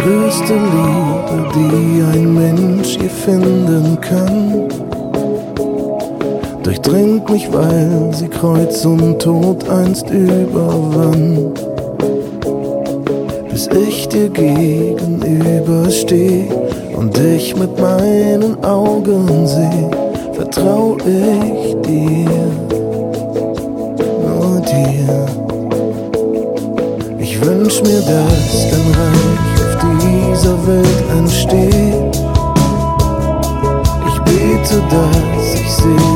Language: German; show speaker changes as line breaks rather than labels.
größte Liebe, die ein Mensch je finden kann, durchdringt mich, weil sie Kreuz und Tod einst überwand. Bis ich dir gegenübersteh und dich mit meinen Augen seh, vertrau ich dir, nur dir. Ich wünsch mir, dass dein Reich auf dieser Welt entsteht. Ich bete, dass ich sehe,